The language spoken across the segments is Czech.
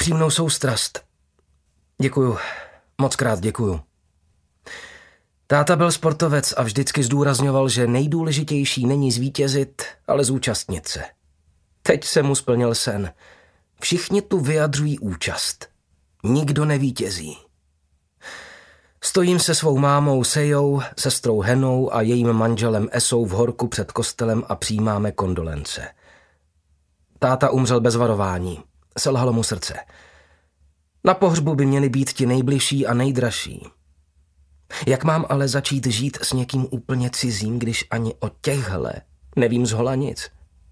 Upřímnou soustrast. Děkuju. Mockrát děkuju. Táta byl sportovec a vždycky zdůrazňoval, že nejdůležitější není zvítězit, ale zúčastnit se. Teď se mu splnil sen. Všichni tu vyjadřují účast. Nikdo nevítězí. Stojím se svou mámou Sejou, sestrou Henou a jejím manželem Esou v horku před kostelem a přijímáme kondolence. Táta umřel bez varování. Selhalo mu srdce. Na pohřbu by měli být ti nejbližší a nejdražší. Jak mám ale začít žít s někým úplně cizím, když ani o těchhle nevím zhola nic?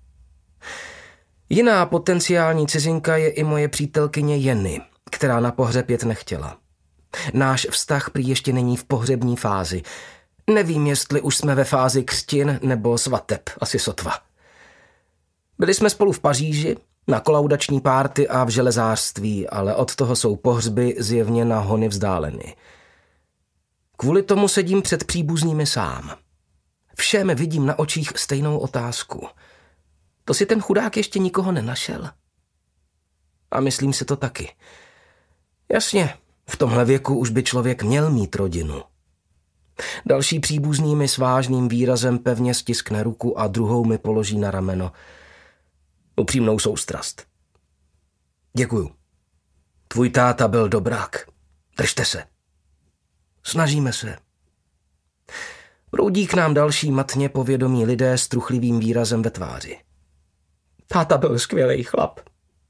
Jiná potenciální cizinka je i moje přítelkyně Jenny, která na pohřeb jet nechtěla. Náš vztah prý ještě není v pohřební fázi. Nevím, jestli už jsme ve fázi křtin nebo svateb, asi sotva. Byli jsme spolu v Paříži, na kolaudační párty a v železářství, ale od toho jsou pohřby zjevně na hony vzdáleny. Kvůli tomu sedím před příbuznými sám. Všem vidím na očích stejnou otázku. To si ten chudák ještě nikoho nenašel? A myslím si to taky. Jasně, v tomhle věku už by člověk měl mít rodinu. Další příbuzný mi s vážným výrazem pevně stiskne ruku a druhou mi položí na rameno. Upřímnou soustrast. Děkuju. Tvůj táta byl dobrák. Držte se. Snažíme se. Proudí k nám další matně povědomí lidé s truchlivým výrazem ve tváři. Táta byl skvělej chlap.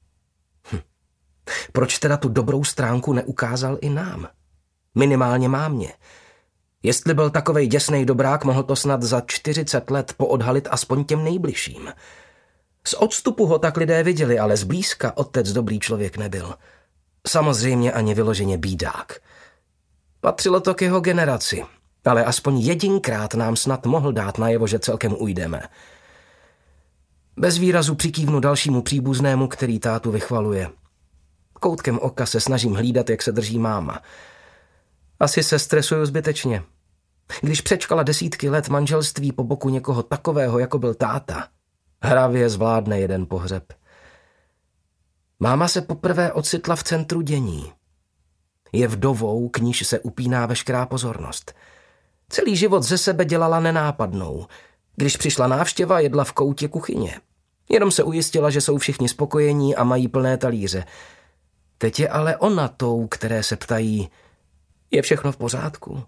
Proč teda tu dobrou stránku neukázal i nám? Minimálně mámě. Jestli byl takovej děsnej dobrák, mohl to snad za 40 let poodhalit aspoň těm nejbližším. Z odstupu ho tak lidé viděli, ale zblízka otec dobrý člověk nebyl. Samozřejmě ani vyloženě bídák. Patřilo to k jeho generaci, ale aspoň jedinkrát nám snad mohl dát najevo, že celkem ujdeme. Bez výrazu přikývnu dalšímu příbuznému, který tátu vychvaluje. Koutkem oka se snažím hlídat, jak se drží máma. Asi se stresuju zbytečně. Když přečkala desítky let manželství po boku někoho takového, jako byl táta, hravě zvládne jeden pohřeb. Máma se poprvé ocitla v centru dění. Je vdovou, k níž se upíná veškerá pozornost. Celý život ze sebe dělala nenápadnou. Když přišla návštěva, jedla v koutě kuchyně. Jenom se ujistila, že jsou všichni spokojení a mají plné talíře. Teď je ale ona tou, které se ptají, je všechno v pořádku?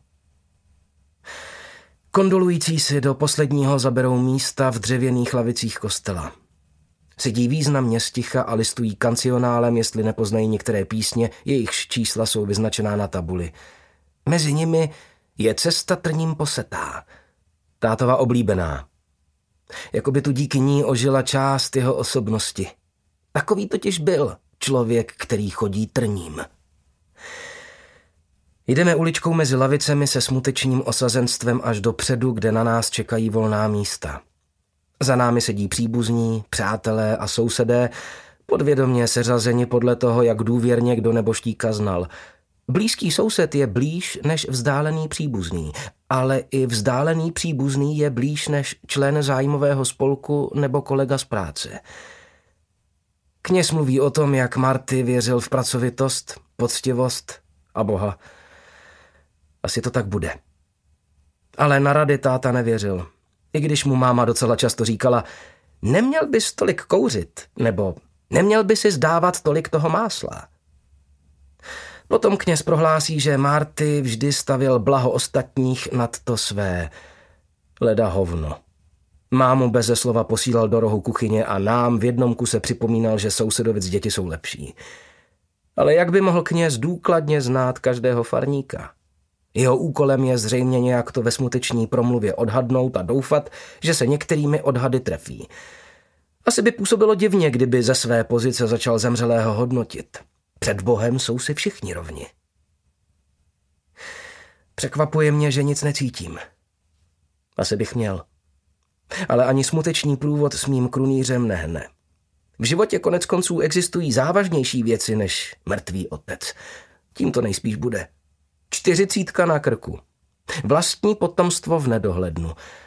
Kondolující si do posledního zaberou místa v dřevěných lavicích kostela. Sedí významně sticha a listují kancionálem, jestli nepoznají některé písně, jejichž čísla jsou vyznačená na tabuli. Mezi nimi je Cesta trním posetá, tátova oblíbená. Jakoby tu díky ní ožila část jeho osobnosti. Takový totiž byl člověk, který chodí trním. Jdeme uličkou mezi lavicemi se smutečným osazenstvem až dopředu, kde na nás čekají volná místa. Za námi sedí příbuzní, přátelé a sousedé, podvědomě seřazeni podle toho, jak důvěrně kdo neboštíka znal. Blízký soused je blíž než vzdálený příbuzný, ale i vzdálený příbuzný je blíž než člen zájmového spolku nebo kolega z práce. Kněz mluví o tom, jak Marty věřil v pracovitost, poctivost a Boha. Asi to tak bude. Ale na rady táta nevěřil. I když mu máma docela často říkala, neměl bys tolik kouřit, nebo neměl by si zdávat tolik toho másla. Potom kněz prohlásí, že Marty vždy stavěl blaho ostatních nad to své. Leda hovno. Mámu beze slova posílal do rohu kuchyně a nám v jednom kuse připomínal, že sousedovic děti jsou lepší. Ale jak by mohl kněz důkladně znát každého farníka? Jeho úkolem je zřejmě nějak to ve smuteční promluvě odhadnout a doufat, že se některými odhady trefí. Asi by působilo divně, kdyby ze své pozice začal zemřelého hodnotit. Před Bohem jsou si všichni rovni. Překvapuje mě, že nic necítím. Asi bych měl. Ale ani smutečný průvod s mým krunýřem nehne. V životě koneckonců existují závažnější věci než mrtvý otec. Tím to nejspíš bude. 40 na krku. Vlastní potomstvo v nedohlednu.